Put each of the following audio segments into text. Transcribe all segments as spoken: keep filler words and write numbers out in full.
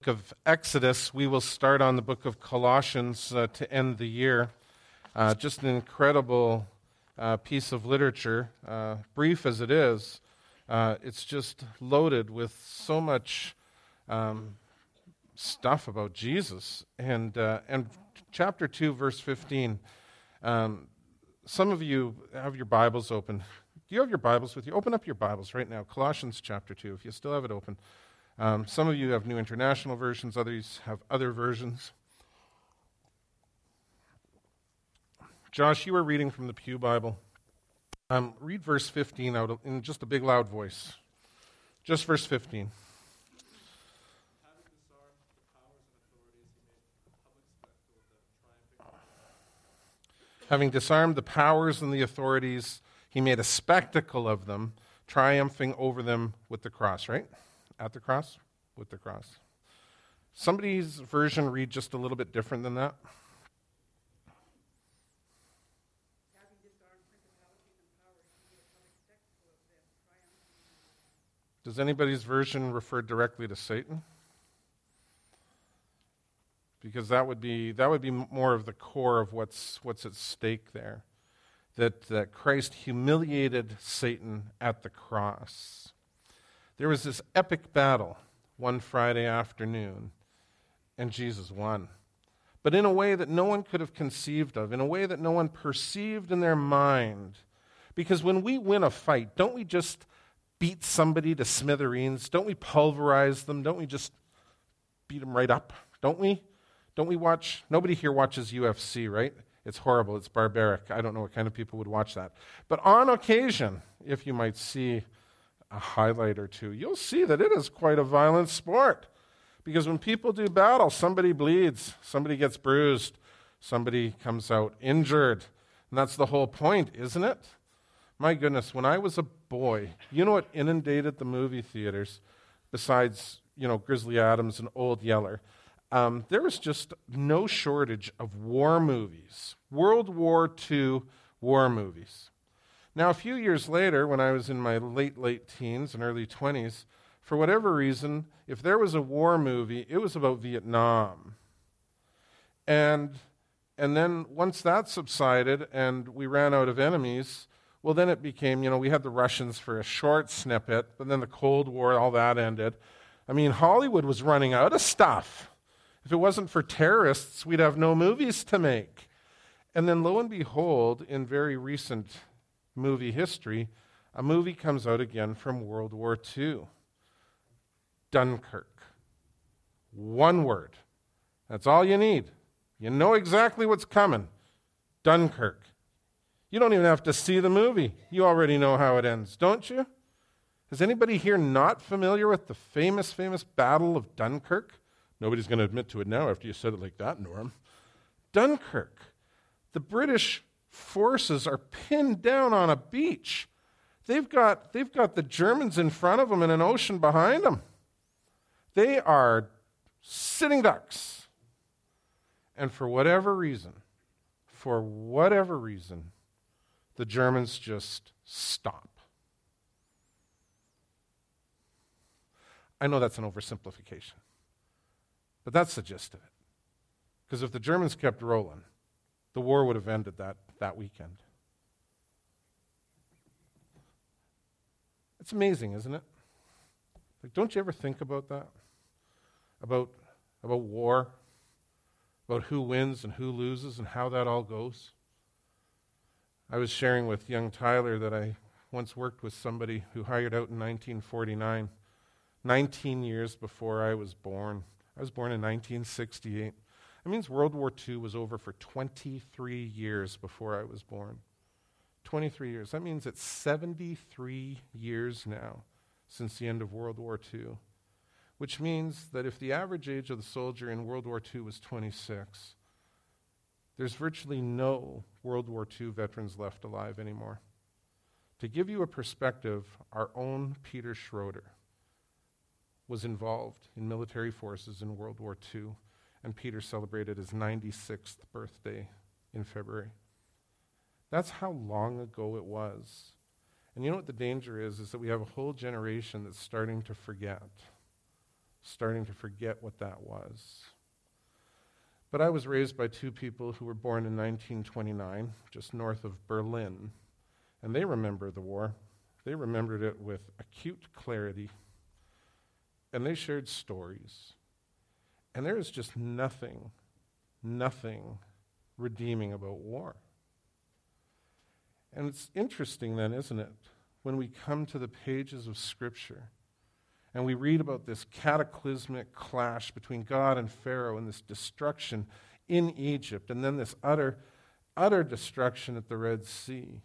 Of Exodus, we will start on the book of Colossians uh, to end the year. Uh, just an incredible uh, piece of literature, uh, brief as it is. Uh, it's just loaded with so much um, stuff about Jesus. And uh, and chapter two, verse fifteen. Um, some of you have your Bibles open. Do you have your Bibles with you? Open up your Bibles right now. Colossians chapter two, if you still have it open. Um, some of you have New International Versions, others have other versions. Josh, you were reading from the Pew Bible. Um, read verse fifteen out in just a big loud voice. Just verse fifteen. Having disarmed the powers and the authorities, he made a spectacle of them, triumphing over them with the cross, right? At the cross? With the cross. Somebody's version read just a little bit different than that. Does anybody's version refer directly to Satan? Because that would be that would be more of the core of what's what's at stake there. That that Christ humiliated Satan at the cross. There was this epic battle one Friday afternoon, and Jesus won. But in a way that no one could have conceived of, in a way that no one perceived in their mind. Because when we win a fight, don't we just beat somebody to smithereens? Don't we pulverize them? Don't we just beat them right up? Don't we? Don't we watch? Nobody here watches U F C, right? It's horrible. It's barbaric. I don't know what kind of people would watch that. But on occasion, if you might see a highlight or two, you'll see that it is quite a violent sport. Because when people do battle, somebody bleeds, somebody gets bruised, somebody comes out injured. And that's the whole point, isn't it? My goodness, when I was a boy, you know what inundated the movie theaters, besides, you know, Grizzly Adams and Old Yeller? Um, there was just no shortage of war movies, World War Two war movies. Now, a few years later, when I was in my late, late teens and early twenties, for whatever reason, if there was a war movie, it was about Vietnam. And and then once that subsided and we ran out of enemies, well, then it became, you know, we had the Russians for a short snippet, but then the Cold War, all that ended. I mean, Hollywood was running out of stuff. If it wasn't for terrorists, we'd have no movies to make. And then lo and behold, in very recent movie history, a movie comes out again from World War Two. Dunkirk. One word. That's all you need. You know exactly what's coming. Dunkirk. You don't even have to see the movie. You already know how it ends, don't you? Is anybody here not familiar with the famous, famous Battle of Dunkirk? Nobody's going to admit to it now after you said it like that, Norm. Dunkirk. The British forces are pinned down on a beach. They've got, they've got the Germans in front of them and an ocean behind them. They are sitting ducks. And for whatever reason, for whatever reason, the Germans just stop. I know that's an oversimplification, but that's the gist of it. Because if the Germans kept rolling, the war would have ended that, that weekend. It's amazing, isn't it? Like, don't you ever think about that? About, about war? About who wins and who loses and how that all goes? I was sharing with young Tyler that I once worked with somebody who hired out in nineteen forty-nine, nineteen years before I was born. I was born in nineteen sixty-eight. That means World War Two was over for twenty-three years before I was born. twenty-three years. That means it's seventy-three years now since the end of World War Two, which means that if the average age of the soldier in World War Two was twenty-six, there's virtually no World War Two veterans left alive anymore. To give you a perspective, our own Peter Schroeder was involved in military forces in World War Two, and Peter celebrated his ninety-sixth birthday in February. That's how long ago it was. And you know what the danger is, is that we have a whole generation that's starting to forget. starting to forget what that was. But I was raised by two people who were born in nineteen twenty-nine, just north of Berlin, and they remember the war. They remembered it with acute clarity, and they shared stories. And there is just nothing, nothing redeeming about war. And it's interesting then, isn't it, when we come to the pages of Scripture and we read about this cataclysmic clash between God and Pharaoh and this destruction in Egypt and then this utter, utter destruction at the Red Sea.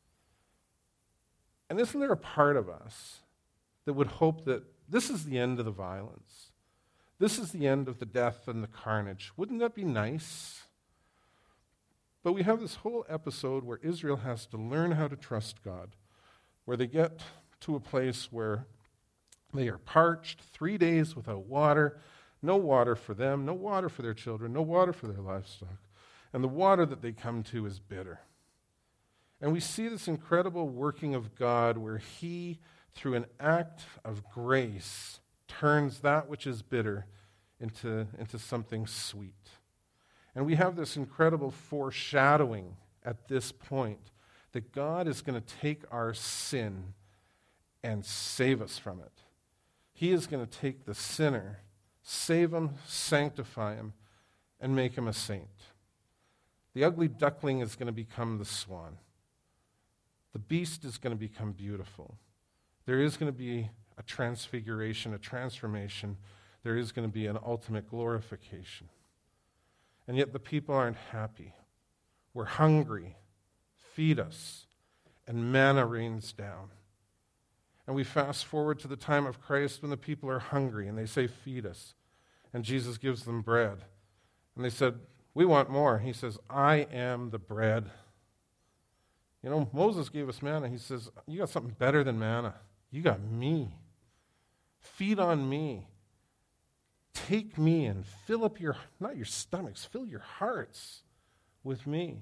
And isn't there a part of us that would hope that this is the end of the violence? This is the end of the death and the carnage. Wouldn't that be nice? But we have this whole episode where Israel has to learn how to trust God, where they get to a place where they are parched, three days without water, no water for them, no water for their children, no water for their livestock. And the water that they come to is bitter. And we see this incredible working of God where he, through an act of grace, turns that which is bitter into, into something sweet. And we have this incredible foreshadowing at this point that God is going to take our sin and save us from it. He is going to take the sinner, save him, sanctify him, and make him a saint. The ugly duckling is going to become the swan. The beast is going to become beautiful. There is going to be a transfiguration, a transformation. There is going to be an ultimate glorification. And yet the people aren't happy. We're hungry. Feed us. And manna rains down. And we fast forward to the time of Christ when the people are hungry and they say, feed us. And Jesus gives them bread. And they said, we want more. He says, I am the bread. You know, Moses gave us manna. He says, you got something better than manna. You got me. Feed on me. Take me and fill up your, not your stomachs, fill your hearts with me.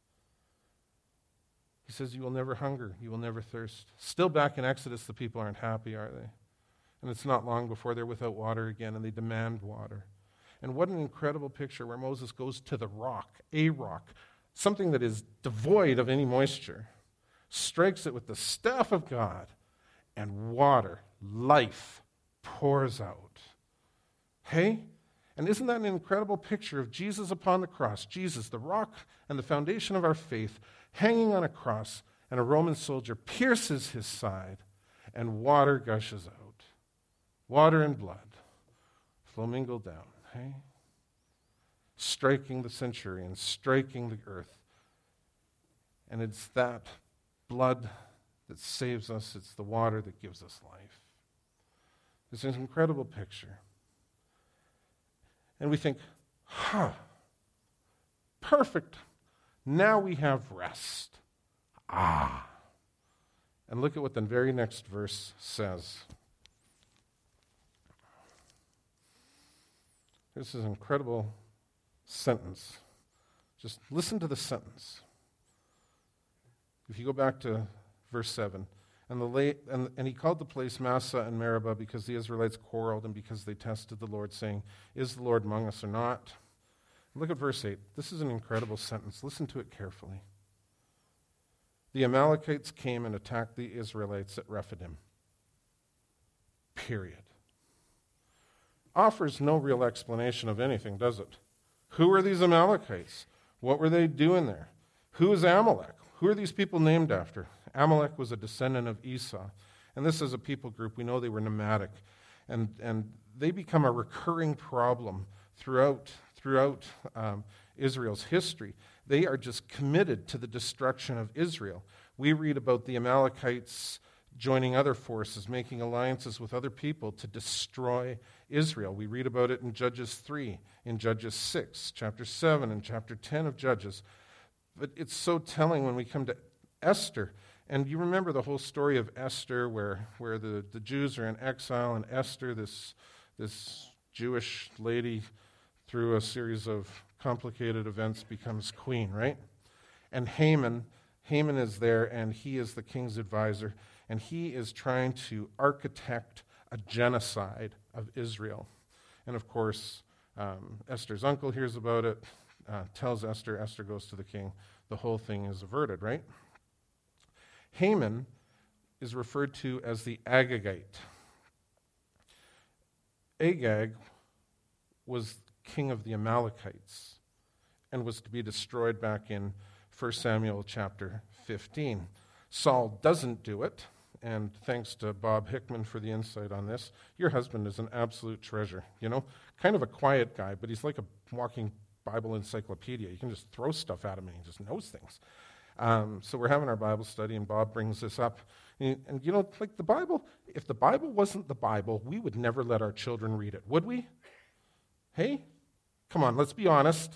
He says, you will never hunger, you will never thirst. Still back in Exodus, the people aren't happy, are they? And it's not long before they're without water again, and they demand water. And what an incredible picture where Moses goes to the rock, a rock, something that is devoid of any moisture, strikes it with the staff of God, and water, life, pours out. Hey? And isn't that an incredible picture of Jesus upon the cross? Jesus, the rock and the foundation of our faith, hanging on a cross, and a Roman soldier pierces his side, and water gushes out. Water and blood flow mingled down, hey? Striking the centurion, striking the earth. And it's that blood that saves us. It's the water that gives us life. It's an incredible picture. And we think, huh, perfect. Now we have rest. Ah. And look at what the very next verse says. This is an incredible sentence. Just listen to the sentence. If you go back to verse seven, and, the late, and, and he called the place Massah and Meribah because the Israelites quarreled and because they tested the Lord, saying, is the Lord among us or not? Look at verse eight. This is an incredible sentence. Listen to it carefully. The Amalekites came and attacked the Israelites at Rephidim. Period. Offers no real explanation of anything, does it? Who are these Amalekites? What were they doing there? Who is Amalek? Who are these people named after? Amalek was a descendant of Esau. And this is a people group. We know they were nomadic. And, and they become a recurring problem throughout, throughout um, Israel's history. They are just committed to the destruction of Israel. We read about the Amalekites joining other forces, making alliances with other people to destroy Israel. We read about it in Judges three, in Judges six, chapter seven, and chapter ten of Judges. But it's so telling when we come to Esther. And you remember the whole story of Esther where, where the, the Jews are in exile, and Esther, this, this Jewish lady, through a series of complicated events, becomes queen, right? And Haman, Haman is there, and he is the king's advisor, and he is trying to architect a genocide of Israel. And of course, um, Esther's uncle hears about it, uh, tells Esther, Esther goes to the king. The whole thing is averted, right? Haman is referred to as the Agagite. Agag was king of the Amalekites and was to be destroyed back in First Samuel chapter fifteen. Saul doesn't do it, and thanks to Bob Hickman for the insight on this. Your husband is an absolute treasure, you know? Kind of a quiet guy, but he's like a walking Bible encyclopedia. You can just throw stuff at him and he just knows things. Um, so we're having our Bible study, and Bob brings this up. And, and, you know, like the Bible, if the Bible wasn't the Bible, we would never let our children read it, would we? Hey? Come on, let's be honest.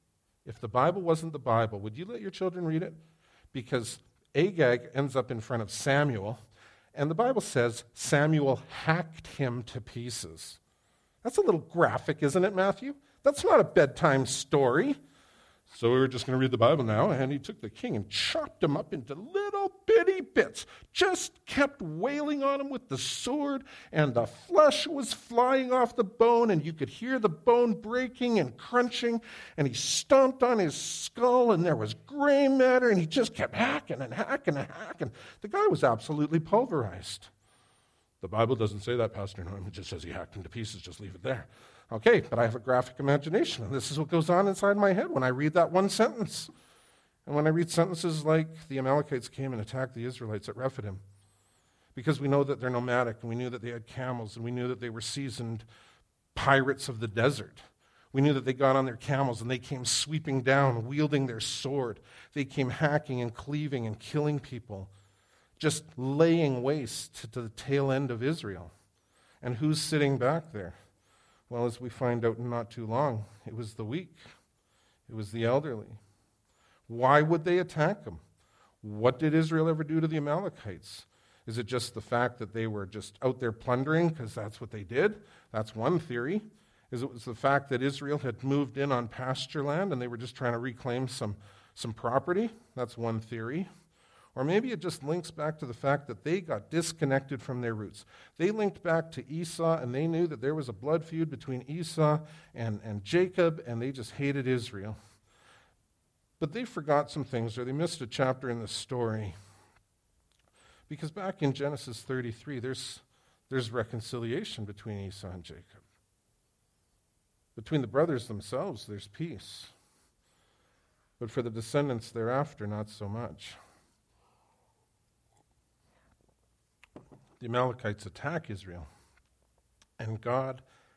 If the Bible wasn't the Bible, would you let your children read it? Because Agag ends up in front of Samuel, and the Bible says Samuel hacked him to pieces. That's a little graphic, isn't it, Matthew? That's not a bedtime story. So we were just going to read the Bible now, and he took the king and chopped him up into little bitty bits, just kept wailing on him with the sword, and the flesh was flying off the bone, and you could hear the bone breaking and crunching, and he stomped on his skull, and there was gray matter, and he just kept hacking and hacking and hacking. The guy was absolutely pulverized. The Bible doesn't say that, Pastor Norm. It just says he hacked him to pieces. Just leave it there. Okay, but I have a graphic imagination, and this is what goes on inside my head when I read that one sentence. And when I read sentences like, the Amalekites came and attacked the Israelites at Rephidim, because we know that they're nomadic, and we knew that they had camels, and we knew that they were seasoned pirates of the desert. We knew that they got on their camels, and they came sweeping down, wielding their sword. They came hacking and cleaving and killing people, just laying waste to the tail end of Israel. And who's sitting back there? Well, as we find out in not too long, it was the weak. It was the elderly. Why would they attack them? What did Israel ever do to the Amalekites? Is it just the fact that they were just out there plundering because that's what they did? That's one theory. Is it was the fact that Israel had moved in on pasture land and they were just trying to reclaim some, some property? That's one theory. Or maybe it just links back to the fact that they got disconnected from their roots. They linked back to Esau, and they knew that there was a blood feud between Esau and, and Jacob, and they just hated Israel. But they forgot some things, or they missed a chapter in the story. Because back in Genesis thirty-three, there's, there's reconciliation between Esau and Jacob. Between the brothers themselves, there's peace. But for the descendants thereafter, not so much. The Amalekites attack Israel, and God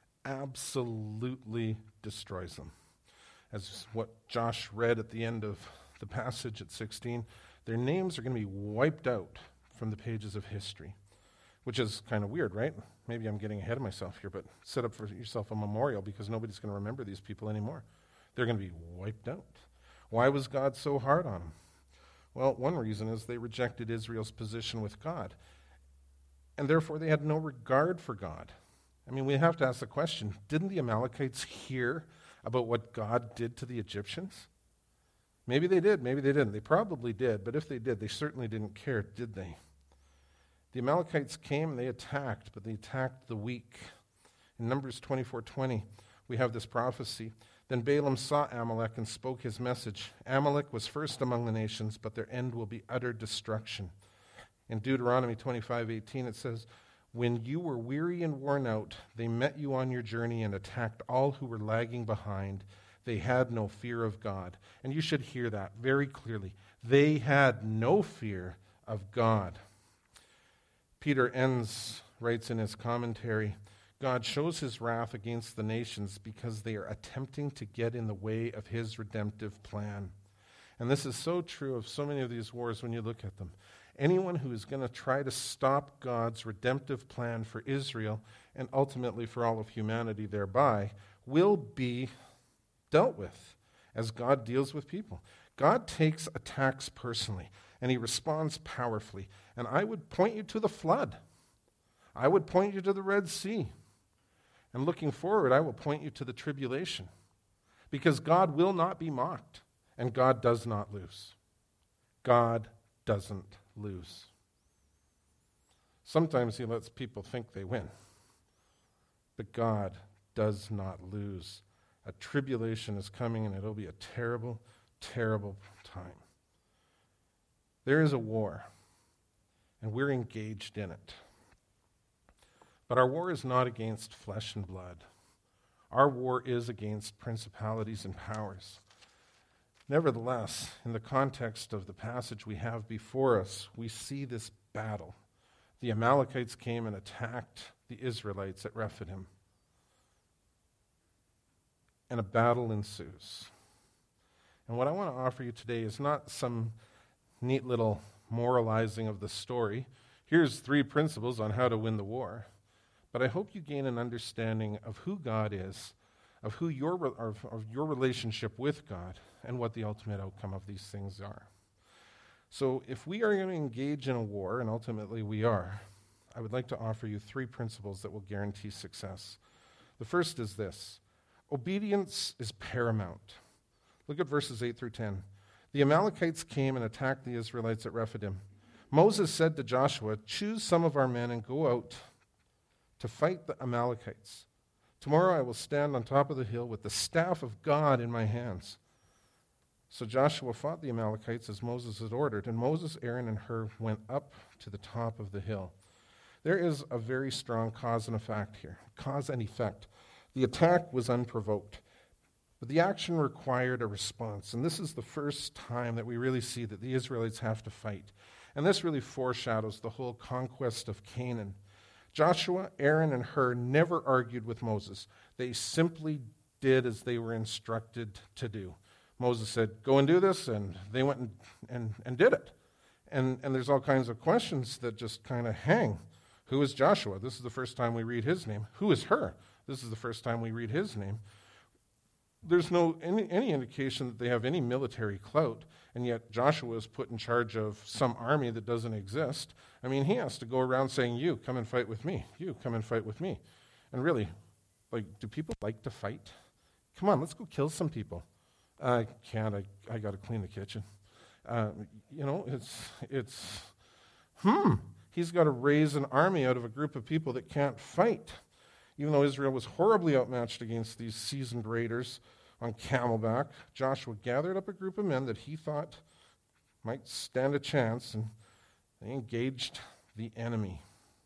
absolutely destroys them. As what Josh read at the end of the passage at sixteen, their names are going to be wiped out from the pages of history, which is kind of weird, right? Maybe I'm getting ahead of myself here, but set up for yourself a memorial because nobody's going to remember these people anymore. They're going to be wiped out. Why was God so hard on them? Well, one reason is they rejected Israel's position with God. And therefore, they had no regard for God. I mean, we have to ask the question, didn't the Amalekites hear about what God did to the Egyptians? Maybe they did, maybe they didn't. They probably did, but if they did, they certainly didn't care, did they? The Amalekites came and they attacked, but they attacked the weak. In Numbers twenty-four twenty, we have this prophecy. Then Balaam saw Amalek and spoke his message. Amalek was first among the nations, but their end will be utter destruction. In Deuteronomy twenty-five eighteen, it says, when you were weary and worn out, they met you on your journey and attacked all who were lagging behind. They had no fear of God. And you should hear that very clearly. They had no fear of God. Peter Enns writes in his commentary, God shows his wrath against the nations because they are attempting to get in the way of his redemptive plan. And this is so true of so many of these wars when you look at them. Anyone who is going to try to stop God's redemptive plan for Israel and ultimately for all of humanity thereby will be dealt with as God deals with people. God takes attacks personally, and he responds powerfully. And I would point you to the flood. I would point you to the Red Sea. And looking forward, I will point you to the tribulation. Because God will not be mocked, and God does not lose. God doesn't lose. Sometimes he lets people think they win. But God does not lose. A tribulation is coming, and it'll be a terrible, terrible time. There is a war, and we're engaged in it. But our war is not against flesh and blood. Our war is against principalities and powers. Nevertheless, in the context of the passage we have before us, we see this battle. The Amalekites came and attacked the Israelites at Rephidim. And a battle ensues. And what I want to offer you today is not some neat little moralizing of the story. Here's three principles on how to win the war. But I hope you gain an understanding of who God is, of who your of, of your relationship with God, and what the ultimate outcome of these things are. So if we are going to engage in a war, and ultimately we are, I would like to offer you three principles that will guarantee success. The first is this: obedience is paramount. Look at verses eight through ten. The Amalekites came and attacked the Israelites at Rephidim. Moses said to Joshua, "Choose some of our men and go out to fight the Amalekites. Tomorrow I will stand on top of the hill with the staff of God in my hands." So Joshua fought the Amalekites as Moses had ordered, and Moses, Aaron, and Hur went up to the top of the hill. There is a very strong cause and effect here. Cause and effect. The attack was unprovoked, but the action required a response. And this is the first time that we really see that the Israelites have to fight. And this really foreshadows the whole conquest of Canaan. Joshua, Aaron, and Hur never argued with Moses. They simply did as they were instructed to do. Moses said, "Go and do this," and they went and, and, and did it. And, and there's all kinds of questions that just kind of hang. Who is Joshua? This is the first time we read his name. Who is Hur? This is the first time we read his name. There's no any, any indication that they have any military clout, and yet Joshua is put in charge of some army that doesn't exist. I mean, he has to go around saying, "You, come and fight with me. You, come and fight with me." And really, like, do people like to fight? Come on, let's go kill some people. I can't. I, I got to clean the kitchen. Uh, you know, it's, it's, hmm. He's got to raise an army out of a group of people that can't fight. Even though Israel was horribly outmatched against these seasoned raiders on camelback, Joshua gathered up a group of men that he thought might stand a chance, and they engaged the enemy.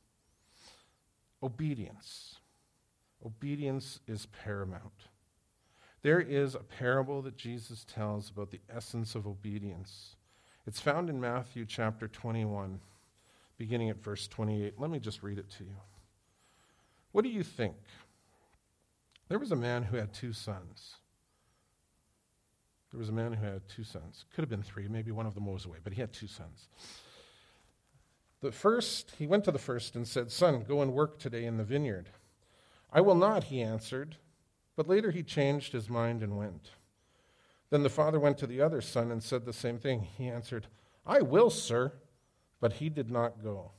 Obedience. Obedience is paramount. There is a parable that Jesus tells about the essence of obedience. It's found in Matthew chapter twenty-one, beginning at verse twenty-eight. Let me just read it to you. What do you think? There was a man who had two sons. There was a man who had two sons. Could have been three. Maybe one of them was away, but he had two sons. The first, he went to the first and said, "Son, go and work today in the vineyard." "I will not," he answered. But later he changed his mind and went. Then the father went to the other son and said the same thing. He answered, "I will, sir." But he did not go.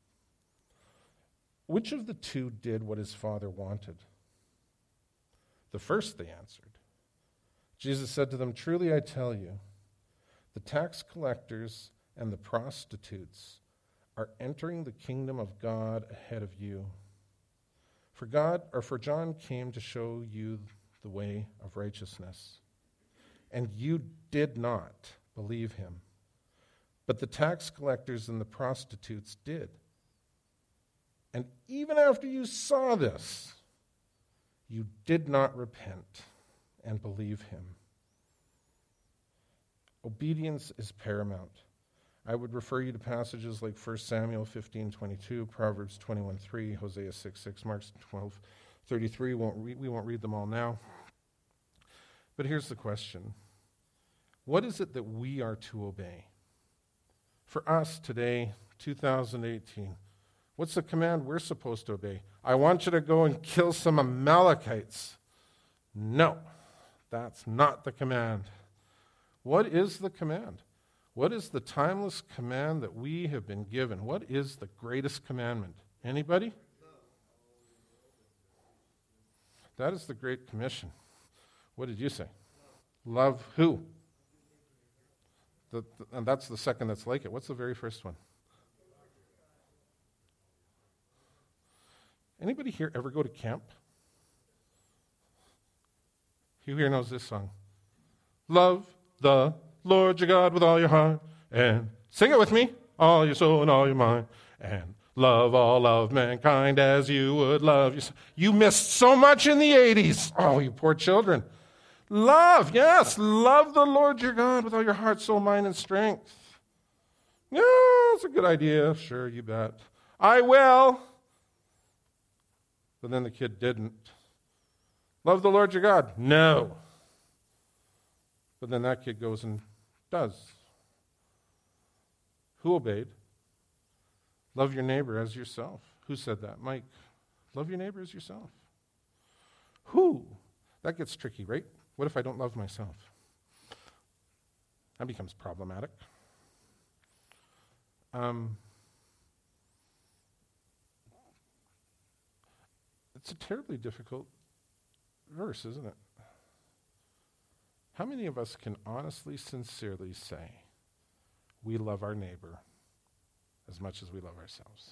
Which of the two did what his father wanted? "The first," they answered. Jesus said to them, "Truly I tell you, the tax collectors and the prostitutes are entering the kingdom of God ahead of you. For God, or for John came to show you the way of righteousness, and you did not believe him. But the tax collectors and the prostitutes did. And even after you saw this, you did not repent and believe him." Obedience is paramount. I would refer you to passages like First Samuel fifteen twenty-two, Proverbs twenty-one three, Hosea six six, Mark twelve thirty-three. Won't read, we won't read them all now. But here's the question. What is it that we are to obey? For us today, two thousand eighteen, what's the command we're supposed to obey? "I want you to go and kill some Amalekites." No, that's not the command. What is the command? What is the timeless command that we have been given? What is the greatest commandment? Anybody? That is the Great Commission. What did you say? Love who? The, the, and that's the second that's like it. What's the very first one? Anybody here ever go to camp? Who here knows this song? Love the Lord your God with all your heart, and sing it with me, all your soul and all your mind, and love all of mankind as you would love yourself. You missed so much in the eighties. Oh, you poor children. Love, yes, love the Lord your God with all your heart, soul, mind, and strength. Yeah, it's a good idea. Sure, you bet. I will. But then the kid didn't. Love the Lord your God. No. But then that kid goes and does. Who obeyed? Love your neighbor as yourself. Who said that? Mike. Love your neighbor as yourself. Who? That gets tricky, right? What if I don't love myself? That becomes problematic. Um, it's a terribly difficult verse, isn't it? How many of us can honestly, sincerely say we love our neighbor as much as we love ourselves?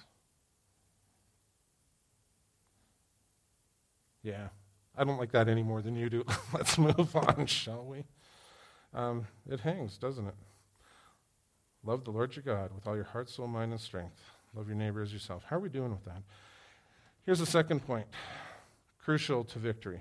Yeah, I don't like that any more than you do. Let's move on, shall we? Um, it hangs, doesn't it? Love the Lord your God with all your heart, soul, mind, and strength. Love your neighbor as yourself. How are we doing with that? Here's the second point, crucial to victory.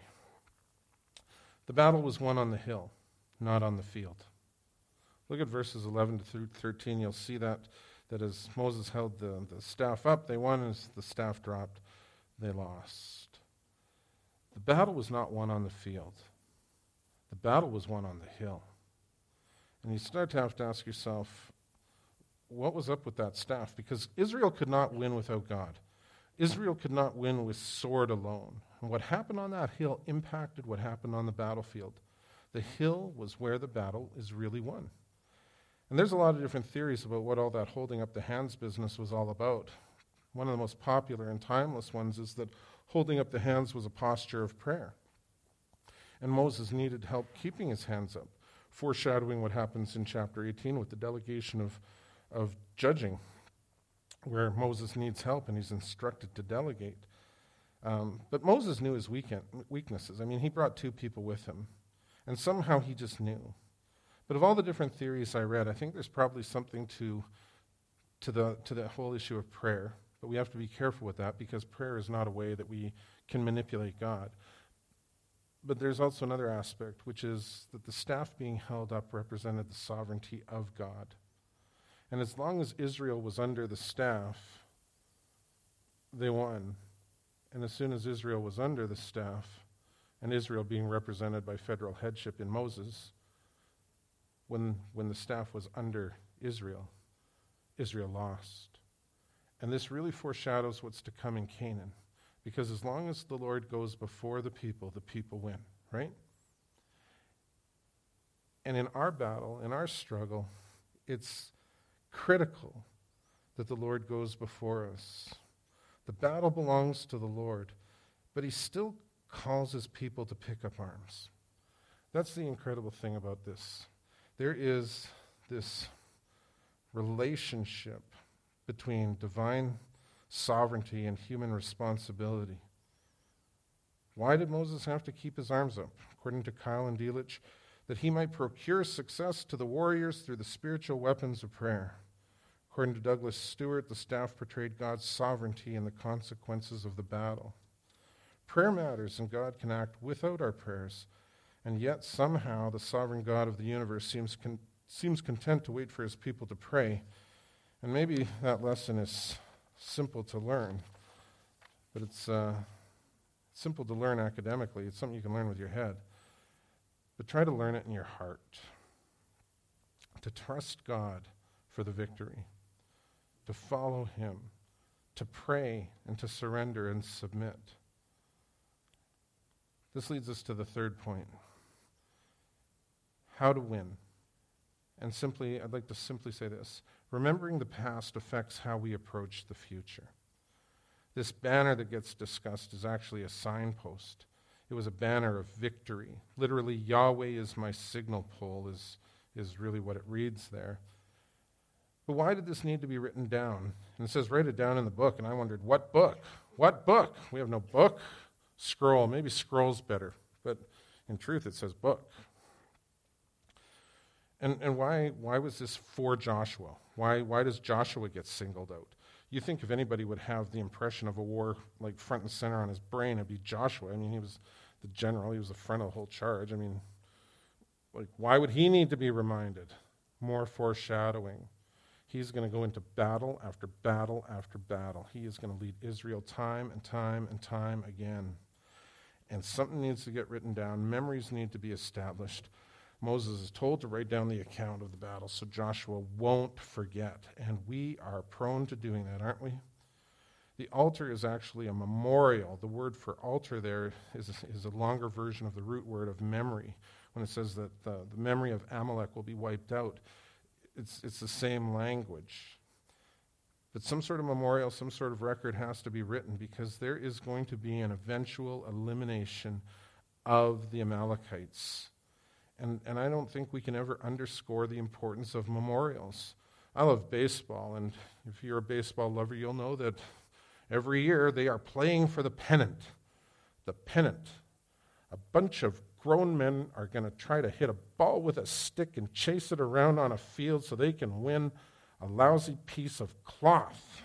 The battle was won on the hill, not on the field. Look at verses eleven to thirteen. You'll see that, that as Moses held the, the staff up, they won. As the staff dropped, they lost. The battle was not won on the field. The battle was won on the hill. And you start to have to ask yourself, what was up with that staff? Because Israel could not win without God. Israel could not win with sword alone. And what happened on that hill impacted what happened on the battlefield. The hill was where the battle is really won. And there's a lot of different theories about what all that holding up the hands business was all about. One of the most popular and timeless ones is that holding up the hands was a posture of prayer. And Moses needed help keeping his hands up, foreshadowing what happens in chapter eighteen with the delegation of, of judging, where Moses needs help and he's instructed to delegate. Um, but Moses knew his weekend, weaknesses. I mean, he brought two people with him, and somehow he just knew. But of all the different theories I read, I think there's probably something to, to the to the whole issue of prayer. But we have to be careful with that, because prayer is not a way that we can manipulate God. But there's also another aspect, which is that the staff being held up represented the sovereignty of God. And as long as Israel was under the staff, they won. And as soon as Israel was under the staff, and Israel being represented by federal headship in Moses, when, when the staff was under Israel, Israel lost. And this really foreshadows what's to come in Canaan. Because as long as the Lord goes before the people, the people win, right? And in our battle, in our struggle, it's critical that the Lord goes before us. The battle belongs to the Lord, but he still calls his people to pick up arms. That's the incredible thing about this. There is this relationship between divine sovereignty and human responsibility. Why did Moses have to keep his arms up? According to Kyle and Delitzsch, that he might procure success to the warriors through the spiritual weapons of prayer. According to Douglas Stewart, the staff portrayed God's sovereignty in the consequences of the battle. Prayer matters, and God can act without our prayers, and yet somehow the sovereign God of the universe seems con- seems content to wait for his people to pray. And maybe that lesson is simple to learn, but it's uh, simple to learn academically. It's something you can learn with your head. But try to learn it in your heart. To trust God for the victory. To follow him. To pray and to surrender and submit. This leads us to the third point. How to win. And simply, I'd like to simply say this. Remembering the past affects how we approach the future. This banner that gets discussed is actually a signpost. It was a banner of victory. Literally, Yahweh is my signal pole is, is really what it reads there. But why did this need to be written down? And it says, write it down in the book. And I wondered, what book? What book? We have no book. Scroll. Maybe scroll's better, but in truth it says book. And and why why was this for Joshua? Why why does Joshua get singled out? You think if anybody would have the impression of a war like front and center on his brain, it'd be Joshua. I mean, he was the general. He was the front of the whole charge. I mean, like, why would he need to be reminded? More foreshadowing. He's going to go into battle after battle after battle. He is going to lead Israel time and time and time again. And something needs to get written down. Memories need to be established. Moses is told to write down the account of the battle so Joshua won't forget. And we are prone to doing that, aren't we? The altar is actually a memorial. The word for altar there is, is a longer version of the root word of memory. When it says that the, the memory of Amalek will be wiped out, it's, it's the same language. But some sort of memorial, some sort of record has to be written because there is going to be an eventual elimination of the Amalekites. And, and I don't think we can ever underscore the importance of memorials. I love baseball, and if you're a baseball lover, you'll know that every year they are playing for the pennant. The pennant. A bunch of grown men are going to try to hit a ball with a stick and chase it around on a field so they can win a lousy piece of cloth.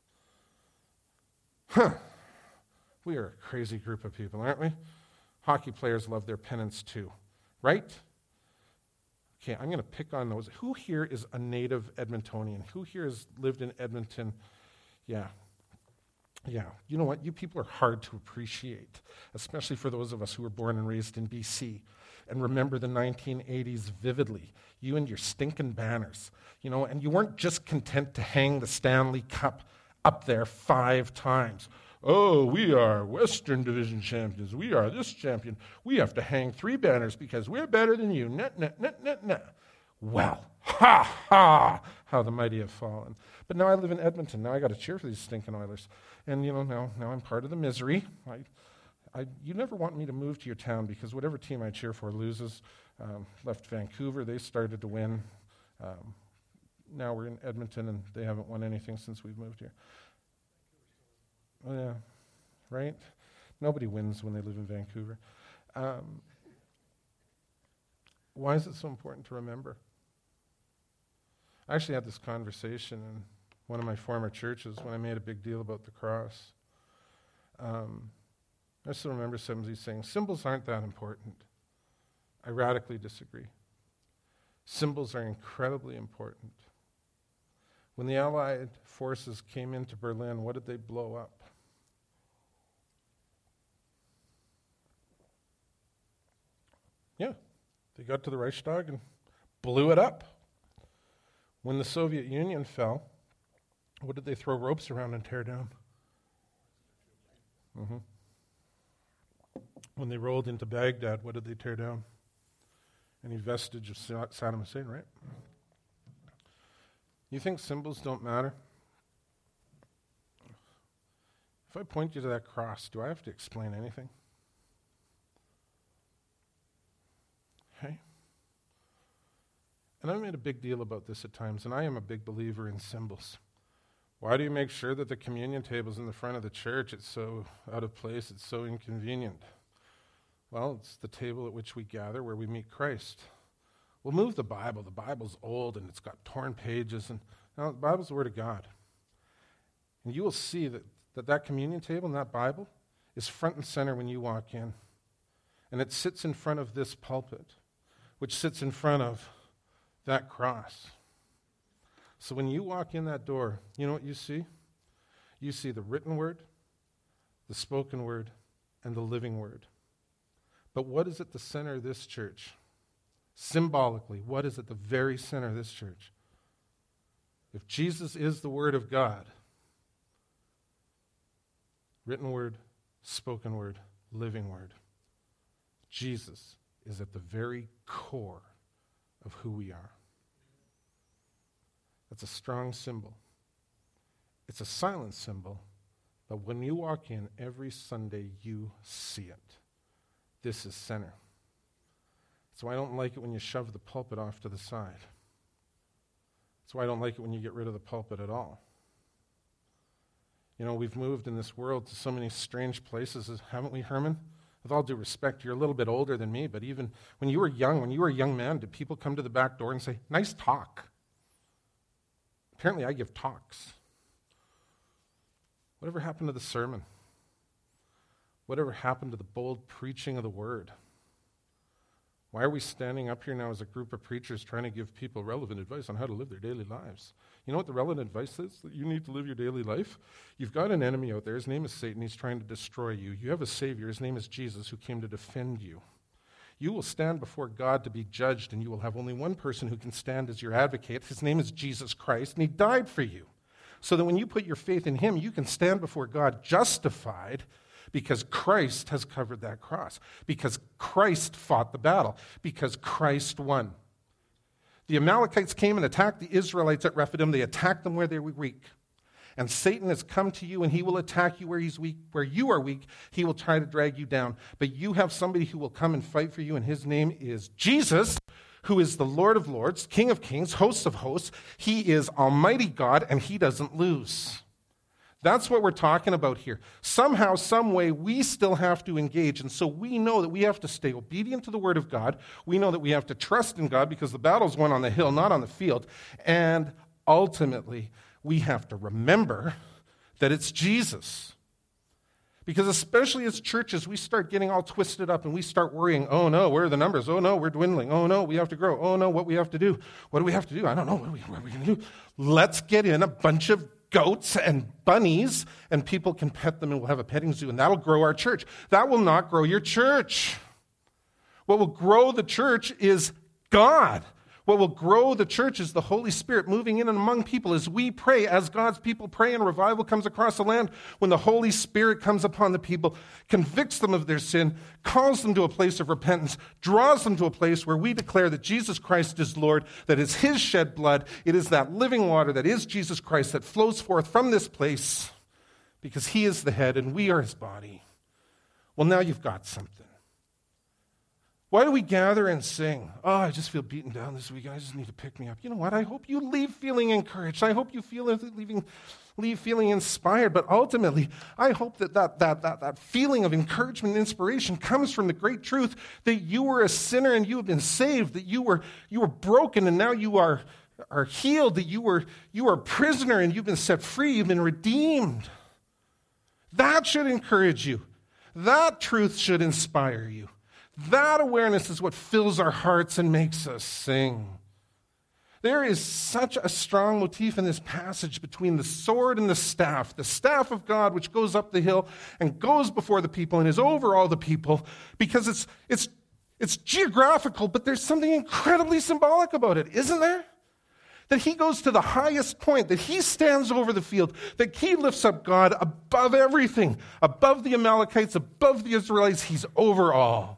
Huh. We are a crazy group of people, aren't we? Hockey players love their pennants too. Right? Okay, I'm going to pick on those. Who here is a native Edmontonian? Who here has lived in Edmonton? Yeah. Yeah. You know what? You people are hard to appreciate, especially for those of us who were born and raised in B C and remember the nineteen eighties vividly. You and your stinking banners. You know, and you weren't just content to hang the Stanley Cup up there five times. Oh, we are Western Division champions. We are this champion. We have to hang three banners because we're better than you. Nah, nah, nah, nah, nah. Well, ha, ha, how the mighty have fallen. But now I live in Edmonton. Now I got to cheer for these stinking Oilers. And, you know, now, now I'm part of the misery. I, I, you never want me to move to your town because whatever team I cheer for loses. Um, left Vancouver. They started to win. Um, now we're in Edmonton, and they haven't won anything since we've moved here. Oh, yeah, right? Nobody wins when they live in Vancouver. Um, why is it so important to remember? I actually had this conversation in one of my former churches when I made a big deal about the cross. Um, I still remember somebody saying, symbols aren't that important. I radically disagree. Symbols are incredibly important. When the Allied forces came into Berlin, what did they blow up? Yeah, they got to the Reichstag and blew it up. When the Soviet Union fell, what did they throw ropes around and tear down? Mm-hmm. When they rolled into Baghdad, what did they tear down? Any vestige of Saddam Hussein, right? You think symbols don't matter? If I point you to that cross, do I have to explain anything? Okay. And I've made a big deal about this at times, and I am a big believer in symbols. Why do you make sure that the communion table's in the front of the church? It's so out of place, it's so inconvenient. Well, it's the table at which we gather where we meet Christ. We'll move the Bible. The Bible's old and it's got torn pages. And now the Bible's the Word of God. And you will see that that, that communion table and that Bible is front and center when you walk in. And it sits in front of this pulpit, which sits in front of that cross. So when you walk in that door, you know what you see? You see the written word, the spoken word, and the living word. But what is at the center of this church? Symbolically, what is at the very center of this church? If Jesus is the Word of God, written word, spoken word, living word, Jesus is at the very core of who we are. That's a strong symbol. It's a silent symbol, but when you walk in every Sunday, you see it. This is center. That's why I don't like it when you shove the pulpit off to the side. That's why I don't like it when you get rid of the pulpit at all. You know, we've moved in this world to so many strange places, haven't we, Herman? With all due respect, you're a little bit older than me, but even when you were young, when you were a young man, did people come to the back door and say, nice talk? Apparently I give talks. Whatever happened to the sermon? Whatever happened to the bold preaching of the word? Why are we standing up here now as a group of preachers trying to give people relevant advice on how to live their daily lives? You know what the relevant advice is that you need to live your daily life? You've got an enemy out there. His name is Satan. He's trying to destroy you. You have a Savior. His name is Jesus, who came to defend you. You will stand before God to be judged, and you will have only one person who can stand as your advocate. His name is Jesus Christ, and he died for you. So that when you put your faith in him, you can stand before God justified, because Christ has covered that cross, because Christ fought the battle, because Christ won. The Amalekites came and attacked the Israelites at Rephidim. They attacked them where they were weak. And Satan has come to you, and he will attack you where he's weak. Where you are weak, he will try to drag you down. But you have somebody who will come and fight for you, and his name is Jesus, who is the Lord of Lords, King of Kings, host of hosts. He is Almighty God, and he doesn't lose. That's what we're talking about here. Somehow, some way, we still have to engage. And so we know that we have to stay obedient to the word of God. We know that we have to trust in God because the battle's won on the hill, not on the field. And ultimately, we have to remember that it's Jesus. Because especially as churches, we start getting all twisted up and we start worrying, oh no, where are the numbers? Oh no, we're dwindling. Oh no, we have to grow. Oh no, what we have to do? What do we have to do? I don't know. What are we, what are we going to do? Let's get in a bunch of goats and bunnies, and people can pet them, and we'll have a petting zoo, and that'll grow our church. That will not grow your church. What will grow the church is God. What will grow the church is the Holy Spirit moving in and among people as we pray, as God's people pray, and revival comes across the land. When the Holy Spirit comes upon the people, convicts them of their sin, calls them to a place of repentance, draws them to a place where we declare that Jesus Christ is Lord, that it's his shed blood, it is that living water that is Jesus Christ that flows forth from this place because he is the head and we are his body. Well, now you've got something. Why do we gather and sing? Oh, I just feel beaten down this week. I just need to pick me up. You know what? I hope you leave feeling encouraged. I hope you feel leaving, leave feeling inspired. But ultimately, I hope that that, that, that that feeling of encouragement and inspiration comes from the great truth that you were a sinner and you have been saved, that you were you were broken and now you are, are healed, that you were, you were a prisoner and you've been set free, you've been redeemed. That should encourage you. That truth should inspire you. That awareness is what fills our hearts and makes us sing. There is such a strong motif in this passage between the sword and the staff, the staff of God which goes up the hill and goes before the people and is over all the people, because it's it's it's geographical, but there's something incredibly symbolic about it, isn't there? That he goes to the highest point, that he stands over the field, that he lifts up God above everything, above the Amalekites, above the Israelites, he's over all.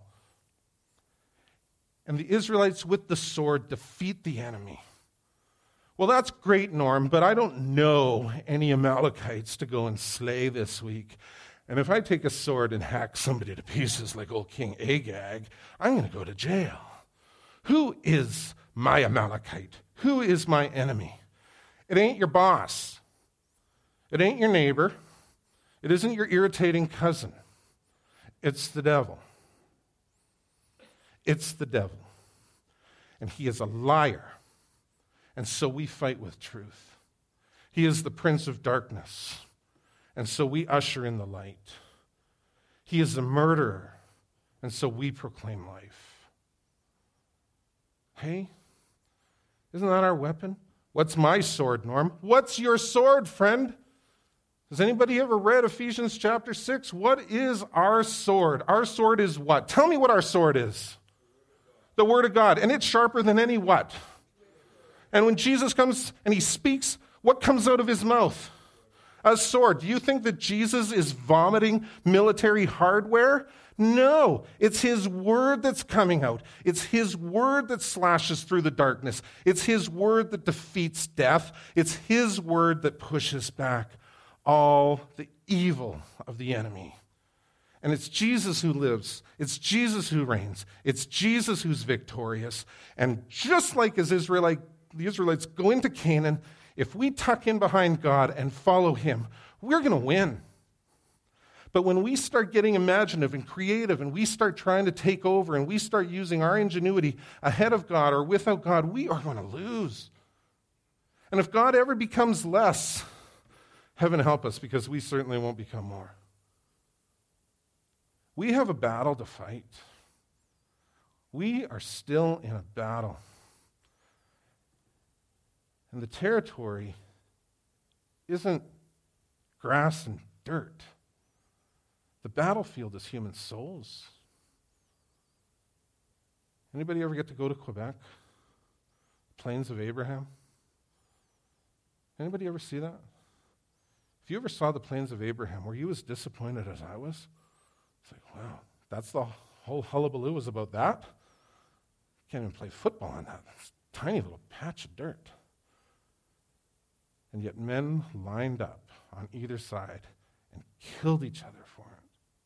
And the Israelites with the sword defeat the enemy. Well, that's great, Norm, but I don't know any Amalekites to go and slay this week. And if I take a sword and hack somebody to pieces like old King Agag, I'm going to go to jail. Who is my Amalekite? Who is my enemy? It ain't your boss. It ain't your neighbor. It isn't your irritating cousin. It's the devil. It's the devil. And he is a liar. And so we fight with truth. He is the prince of darkness. And so we usher in the light. He is a murderer. And so we proclaim life. Hey, isn't that our weapon? What's my sword, Norm? What's your sword, friend? Has anybody ever read Ephesians chapter six? What is our sword? Our sword is what? Tell me what our sword is. The Word of God. And it's sharper than any what? And when Jesus comes and he speaks, what comes out of his mouth? A sword. Do you think that Jesus is vomiting military hardware? No. It's his word that's coming out. It's his word that slashes through the darkness. It's his word that defeats death. It's his word that pushes back all the evil of the enemy. And it's Jesus who lives. It's Jesus who reigns. It's Jesus who's victorious. And just like as Israelite, the Israelites go into Canaan, if we tuck in behind God and follow him, we're going to win. But when we start getting imaginative and creative and we start trying to take over and we start using our ingenuity ahead of God or without God, we are going to lose. And if God ever becomes less, heaven help us, because we certainly won't become more. We have a battle to fight. We are still in a battle. And the territory isn't grass and dirt. The battlefield is human souls. Anybody ever get to go to Quebec? Plains of Abraham? Anybody ever see that? If you ever saw the Plains of Abraham, were you as disappointed as I was? It's like, wow, that's the whole hullabaloo was about that? Can't even play football on that. That's a tiny little patch of dirt. And yet men lined up on either side and killed each other for it.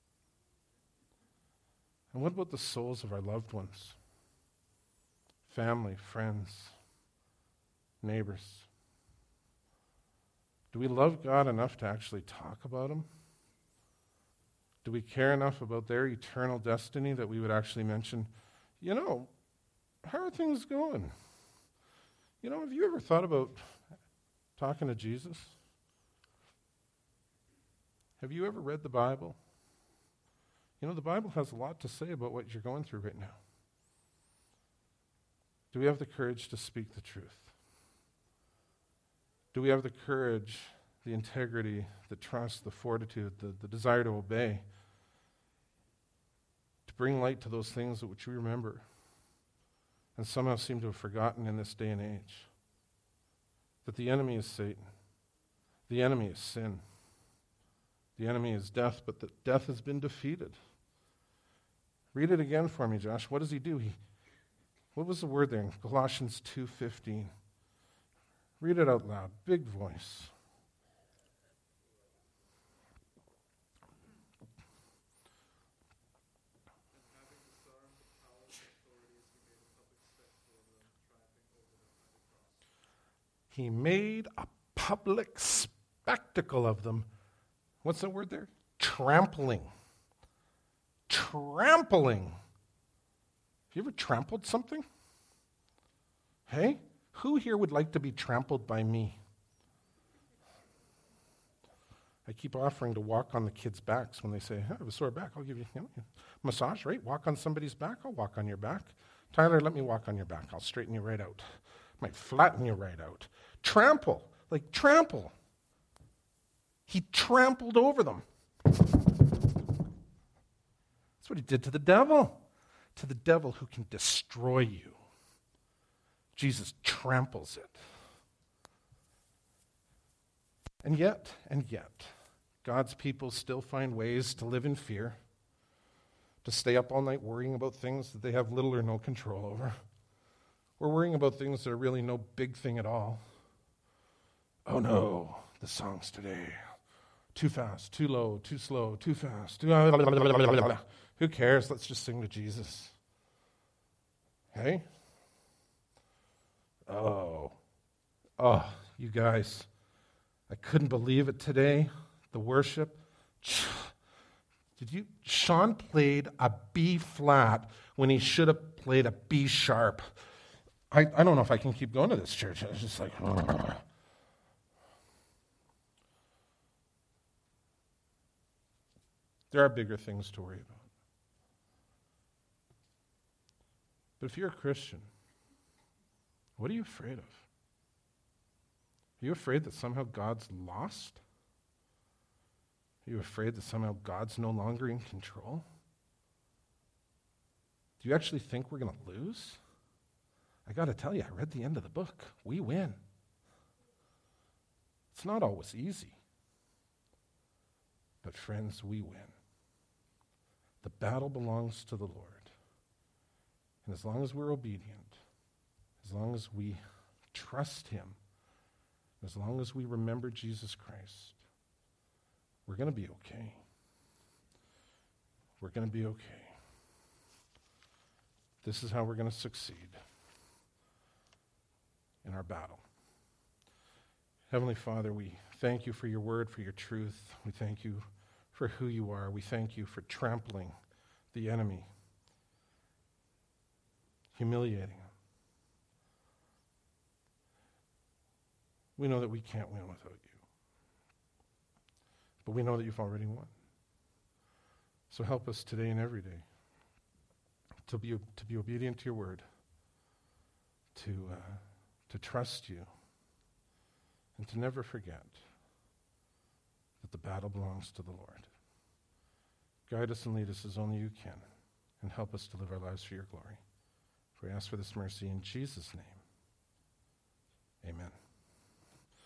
And what about the souls of our loved ones? Family, friends, neighbors. Do we love God enough to actually talk about them? Do we care enough about their eternal destiny that we would actually mention, you know, how are things going? You know, have you ever thought about talking to Jesus? Have you ever read the Bible? You know, the Bible has a lot to say about what you're going through right now. Do we have the courage to speak the truth? Do we have the courage, the integrity, the trust, the fortitude, the, the desire to obey, to bring light to those things which we remember and somehow seem to have forgotten in this day and age? That the enemy is Satan. The enemy is sin. The enemy is death, but that death has been defeated. Read it again for me, Josh. What does he do? He, what was the word there in Colossians two fifteen? Read it out loud, big voice. He made a public spectacle of them. What's the word there? Trampling. Trampling. Have you ever trampled something? Hey? Who here would like to be trampled by me? I keep offering to walk on the kids' backs when they say, I have a sore back. I'll give you, you know, massage, right? Walk on somebody's back. I'll walk on your back. Tyler, let me walk on your back. I'll straighten you right out. Might flatten you right out. Trample. Like trample. He trampled over them. That's what he did to the devil. To the devil who can destroy you. Jesus tramples it. And yet, and yet, God's people still find ways to live in fear, to stay up all night worrying about things that they have little or no control over. We're worrying about things that are really no big thing at all. Oh no, the songs today. Too fast, too low, too slow, too fast. Too Who cares? Let's just sing to Jesus. Hey? Oh. Oh, you guys. I couldn't believe it today. The worship. Did you? Sean played a B flat when he should have played a B sharp. I, I don't know if I can keep going to this church. I was just like, ugh. There are bigger things to worry about. But if you're a Christian, what are you afraid of? Are you afraid that somehow God's lost? Are you afraid that somehow God's no longer in control? Do you actually think we're going to lose? I got to tell you, I read the end of the book. We win. It's not always easy. But friends, we win. The battle belongs to the Lord. And as long as we're obedient, as long as we trust him, as long as we remember Jesus Christ, we're going to be okay. We're going to be okay. This is how we're going to succeed in our battle. Heavenly Father, we thank you for your word, for your truth. We thank you for who you are. We thank you for trampling the enemy, humiliating him. We know that we can't win without you. But we know that you've already won. So help us today and every day to be, to be obedient to your word, to, uh, to trust you, and to never forget that the battle belongs to the Lord. Guide us and lead us as only you can, and help us to live our lives for your glory. For we ask for this mercy in Jesus' name. Amen.